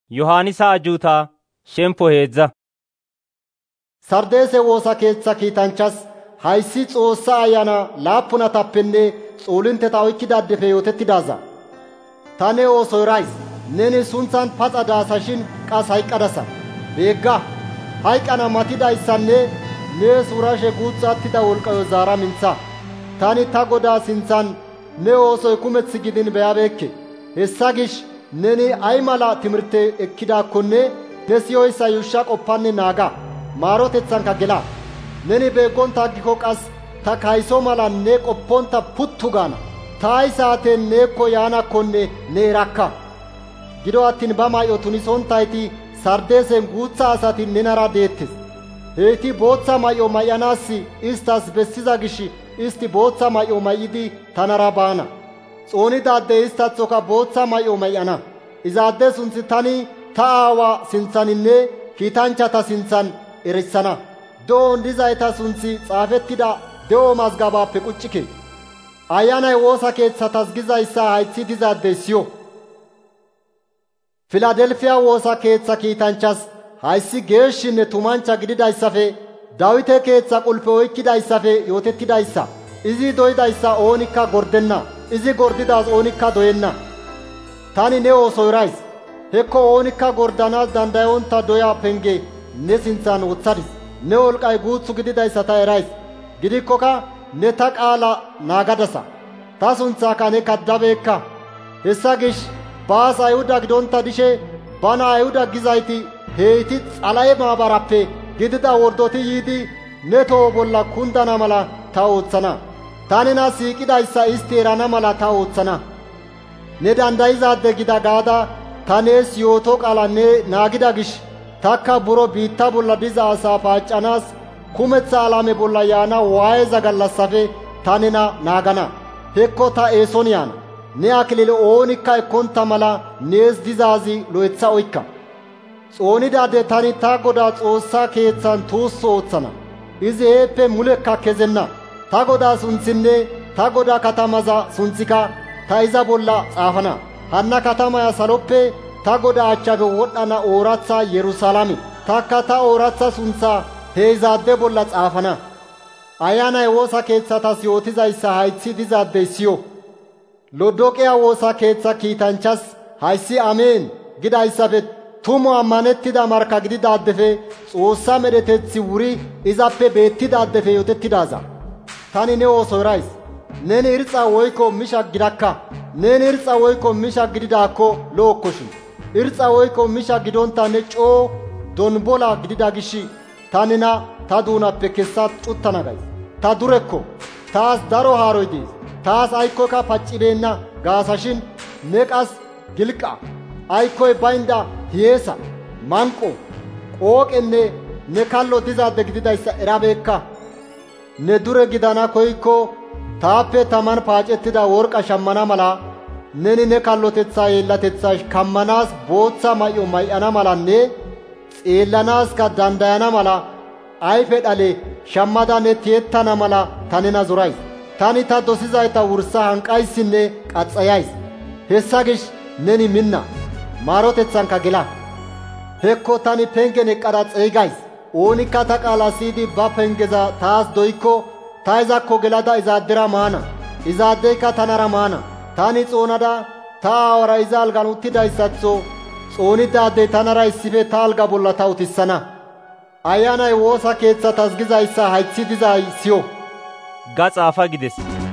Yohaanisa ajuutaa shemppo 3. Sardeese woosa keeththa kiitanchas hayssi Xoossa Ayana laappunatappenne xoolinteta oykkidaadefe yootettidaaza. Ta ne ooso erays. Neni sunthan paxa daasashin qas hayqqadasa. Beegga, hayqqana matidayssanne nees urashe guutha attida wolqqayo zaara mintha. Tani ta Godaa sinthan ne oosoy kumeth gidin beyabeekke. Hessa gish neni ay mala timirte ekkidaakkonne ne siyoyssa yuushsha qoppanne naaga. Maarotethanka gela. Neni beeggonta aggiko qas ta kayso mala ne qopponta puttu gaana. Ta ay saaten neekko yaanakkonne ne erakka. Gido attin ba may7o tunisontayti Sardeesen guutha asati nenara deettes. Heyti booththa may7o may7anaas istas bessiza gish isti booththa may7o may7idi tanara baana. Xoonidaadde istaththoka booththa may7o may7ana. Izaadde sunthi tani ta aawa sinthaninne kiitanchchata sinthan erissana. De7on dizayta sunthi xaafettida de7o mazgabaappe quccike. Ayanay woosa keeththatas gizayssa hayththi dizaadey siyo. Filadelfiya woosa keeththa kiitanchas hayssi geeshshinne tumancha gididayssafe Dawite keeththa qulpe oykkidayssafe yootettidayssa. Izi doydayssa oonikka gordenna. Izi gordidaas oonikka doyenna. Tani ne ooso erays. Hekko oonikka gordanaas dandayonta doya penge ne sinthan wothadis. Ne wolqay guuthu gididayssa ta erays. Gidikkoka ne ta qaala naagadasa. Ta sunthaaka ne kaddabeekka. Hessa gish baas Ayhuda gidonta dishe bana Ayhuda gizayti heyti Xalahe maabarappe gidida wordoti yiidi ne toho bolla kundana mala ta ooththana. Ta nena siiqidayssa isti erana mala ta ooththana. Ne dandayizaade gida gaada ta nees yooto qaala ne naagida gish takka buro biitta bolla diza asaa paaccanaas kumetha alame bolla yaana waayeza gallassafe ta nena naagana. Hekko ta eeson yaana. Ne akilile oonikka ekkonta mala nees dizaazi lo7etha oykka. Xoonidaade tani ta Godaa Xoossa keeththan tuusso ooththana. Izi heeppe mulekka kezenna. Ta Godaa sunthinne ta Godaa katamaza sunthika ta iza bolla xaafana. Hanna katamaya saloppe ta Godaa achchafe wodhdhana ooratha Yerusalaame. Takka ta ooratha sunthaa he izaadde bolla xaafana. Ayanay woosa keeththatas yootizayssa hayththi dizaadey siyo. Lodoqiya woosa keeththa kiitanchas hayssi ameen gidayssafe tumu ammanettida marka gididaadefe Xoossa medheteththi wuri izappe beettidaadefe yootettidaaza. Tani ne ooso erays. Neni irxa woykko misha gidakka. Neni irxa woykko misha gididaakko lo7okkoshin. Irxa woykko misha gidonta ne coo donbola gidida gish ta nena ta duunappe kessa cuttana gays. Ta durekko. Taas daro haaroy dees. Taas aykkoyka paccibeenna gaasashin ne qas gilqa. Aykkoy baynda hiyeesa, manqo, qooqenne ne kallo dizaade gididayssa erabeekka. Ne dure gidana koykko taappe taman paacettida worqa shammana mala neni ne kallotetha yeellatetha kammanaas booththa may7o may7ana malanne xeellanaaska dandayana mala ayfe dhale shammada ne tiyettana mala ta nena zorays. Tani ta dosizayta wursa hanqayssinne qaxxayays. Hessa gish neni minna. Maarotethanka gela. Hekko tani pengen eqqada xeygays. Oonikka ta qaala siyidi ba pengeza taas doykko ta izakko gelada izaaddera maana. Izaaddeyka tanara maana. Tani xoonada ta aawara iza algan uttidayssatho xoonidaadey tanara issife ta alga bolla ta utissana. Ayanay woosa keeththatas gizayssa hayththi dizay siyo. Ga xaafa gides.